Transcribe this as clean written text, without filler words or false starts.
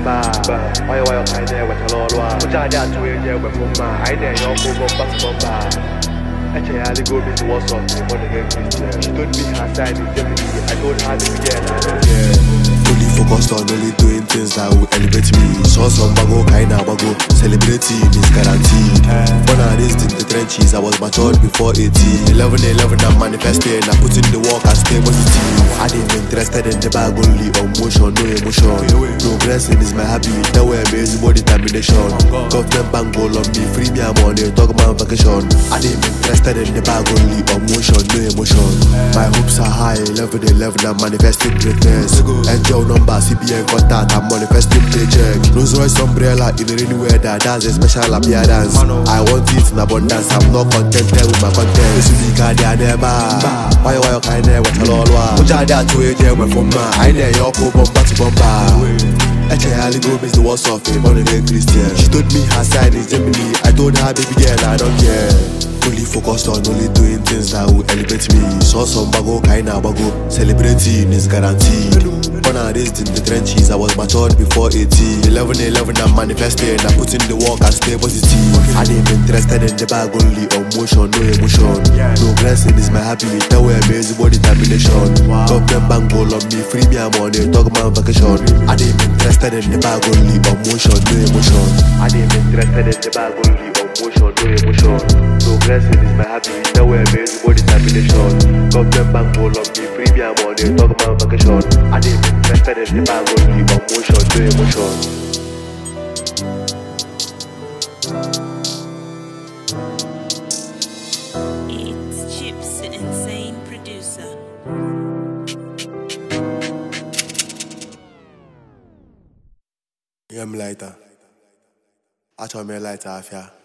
ba. Why you kind there with a lot? Which I did to you with Mumma. I dare your go back to Mumba. Actually, I go miss what's up. She told me her side in Germany. I told her to get Fully focused on only doing things that will elevate me. Saw some bago, kinda bago. Celebrating is guaranteed. When I raised in the trenches, I was matured before 18. 11, I'm manifesting. I put in the work and stay positive. I didn't interested in the bag, only on motion, no emotion. Progressing is my habit. That way I'm amazing, more determination. Government bank goal on me, free me, I'm on it. Talk about vacation. I didn't interested in the bag, only on motion, no emotion. My hopes are high, 11, I'm manifesting greatness. Angel number, CBN contact, I'm manifesting paycheck. Rolls Royce umbrella in the rainy weather, that's a special appearance. I want it in abundance, I'm not contented with my content. This week I never. Why you kind of what a lot? Which I did to you, Jeremy from my I know your bomba to bomba. Actually, go miss the worst of it, born again Christian. She told me her side is Germany. I told her, baby girl, I don't care. Fully focused on only doing things that will elevate me. Saw some bago, kinda bago. Celebrating is guaranteed. When I raised in the trenches, I was matured before 18. 11, I'm manifesting. I put in the work and stay positive. I didn't interested in the bag, only on motion, no emotion. Progressing is my habit. That way amazing, more determination. Government bank goal on me, free me, I'm on it. Talk about vacation. I didn't interested in the bag, only on motion, no emotion. I didn't interested in the bag, only on motion, no emotion. Progressing is my habit. That way amazing, more determination. Government bank goal on me, free me, I'm on it. Talk about vacation. I didn't interested in the bag, only on motion, no emotion. It's Chips, the insane producer. I'm lighter. I told me lighter,